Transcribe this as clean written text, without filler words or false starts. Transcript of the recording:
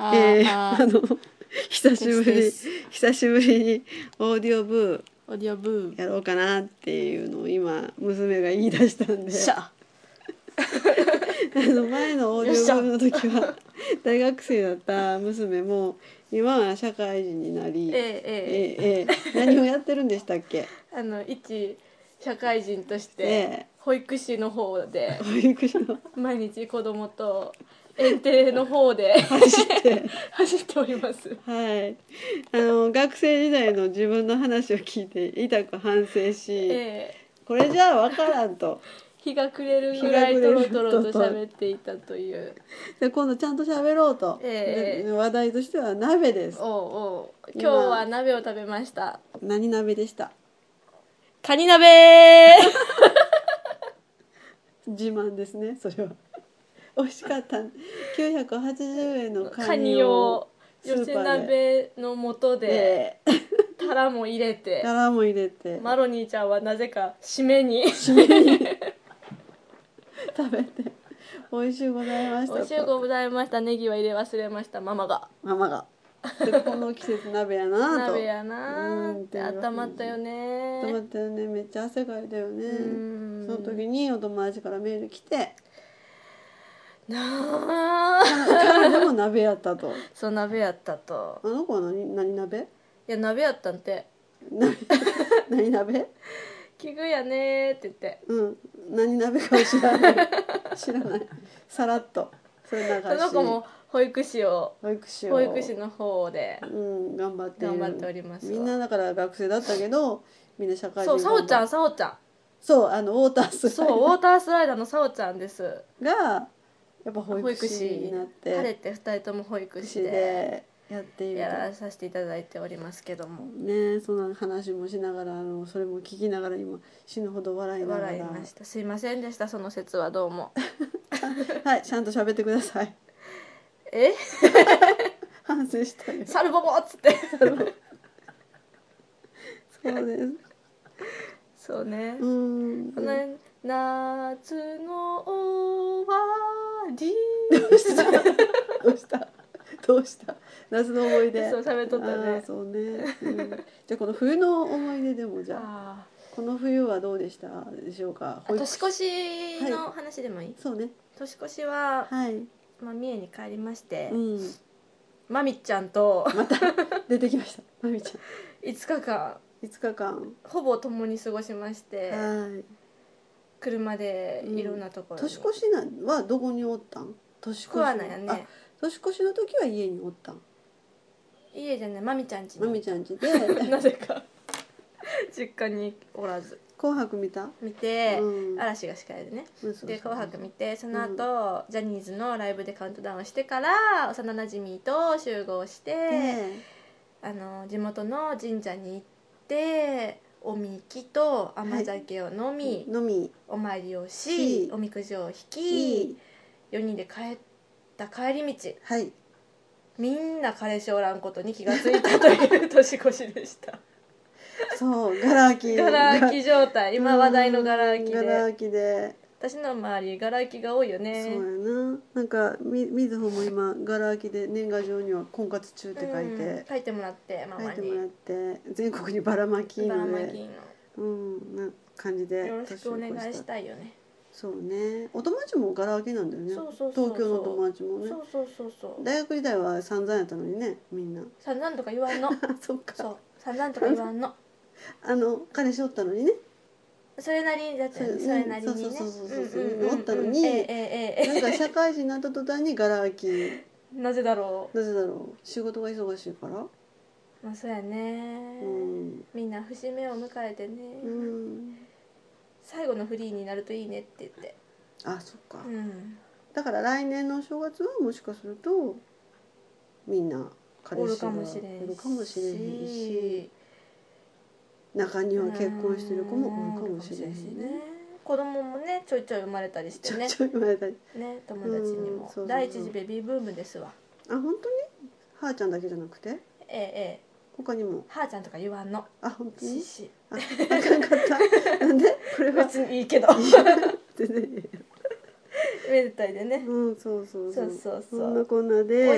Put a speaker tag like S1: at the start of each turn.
S1: 久しぶりにオーディオブ
S2: ー
S1: やろうかなっていうのを今娘が言い出したんで
S2: しゃ
S1: 前のオーディオブの時は大学生だった娘も今は社会人になり、何をやってるんでしたっけ？
S2: 一社会人として保育士の方で毎日子供と園庭の方で走っております。
S1: はい、学生時代の自分の話を聞いて痛く反省し、これじゃあ分からんと
S2: 日が暮れるぐらいトロトロと喋っていたという
S1: で今度ちゃんと喋ろうと、話題としては鍋です。
S2: 今日は鍋を食べました。
S1: 何鍋でした？
S2: カニ鍋
S1: 自慢ですね。それは美味しかった。980円のカニを
S2: 寄せ鍋の素でタラも入れてマロニーちゃんはなぜか締めに
S1: 食べて美味しゅうございました。
S2: 美味しゅうございました。ネギは入れ忘れました。ママが
S1: でこの季節鍋やなと
S2: 鍋やなって温まったよね。
S1: めっちゃ汗かいたよね。その時にお友達からメール来て彼でも鍋やったと。
S2: そう鍋やったと。
S1: あの子は何鍋？
S2: いや鍋やったんて。
S1: 何鍋？
S2: 奇遇やねって言って。
S1: 何鍋か知らない。さらっとそれ流し。
S2: その子も保育士の方で
S1: 頑張って
S2: おります。
S1: みんなだから学生だったけどみんな社会人。
S2: そう、さおちゃん。
S1: そうウォータースライダー
S2: のさおちゃんです
S1: がやっぱ保育士になって
S2: 晴れて2人とも保育士で
S1: やっている
S2: やらさせていただいておりますけども
S1: ね。そんな話もしながらそれも聞きながら今死ぬほど笑いながら
S2: ました。すいませんでした。その説はどうも
S1: はい、ちゃんと喋ってください。反省したよ。
S2: サルボボっつって
S1: そうです。
S2: そうね。夏の終わり
S1: どうした夏の思い出。
S2: そう喋っとったね。
S1: そうね、じゃあこの冬の思い出でもじゃあこの冬はどうでしたでしょうか？
S2: 年越しの話でもいい？
S1: そうね。
S2: 年越しは、三重に帰りまして、まみちゃんと
S1: また出てきました。まみちゃん
S2: 5日間ほぼ共に過ごしまして、車でいろんなところに。
S1: 年越しはどこにおったん？
S2: 桑名やね。
S1: 年越しの時は家におったん？
S2: 家じゃない、まみちゃん家
S1: で
S2: なぜか実家におらず。
S1: 紅白見
S2: て、嵐が司会でね。で紅白見て、その後、ジャニーズのライブでカウントダウンしてから幼なじみと集合して、地元の神社に行っておみきと甘酒を飲みお参りをし、おみくじを引き、4人で帰った帰り道、みんな彼氏おらんことに気がついたという年越しでした
S1: そうガラ空き
S2: 状態。今話題のガラ空き
S1: で
S2: 私の周りガラ空きが多いよね。
S1: そうやな。なんかみずほも今ガラ空きで年賀状には婚活中って書いてもらってママに全国にばらまきのな感じで
S2: よろしくお願いしたいよね。
S1: そうね。お友達もガラ空きなんだよね。東京の友達もね。大学時代は散々やったのにね、みんな
S2: 散々とか言わんの
S1: そっか。
S2: 散々とか言わんの
S1: 彼氏おったのにね。
S2: それなりにだってそれなりにね
S1: おったのに、なんか社会人になった途端にガラ空き。
S2: なぜだろう。
S1: 仕事が忙しいから。
S2: まあそうやね。みんな節目を迎えてね。最後のフリーになるといいねって言って。
S1: あ、そっか。だから来年の正月はもしかするとみんな彼氏がおるかもしれへんし、中には結婚してる子もおるかもしれへんね。
S2: 子供もねちょいちょい生まれたりしてね。友達にも第一次ベビーブームですわ。
S1: あ、本当に？はーちゃんだけじゃなくて？他にも。
S2: はーちゃんとか言わんの。
S1: あ、本当に？
S2: あか
S1: んかった。なんで？これは
S2: 別にいいけど。全然いい。めでたいでね。
S1: そう。そんなこんなで。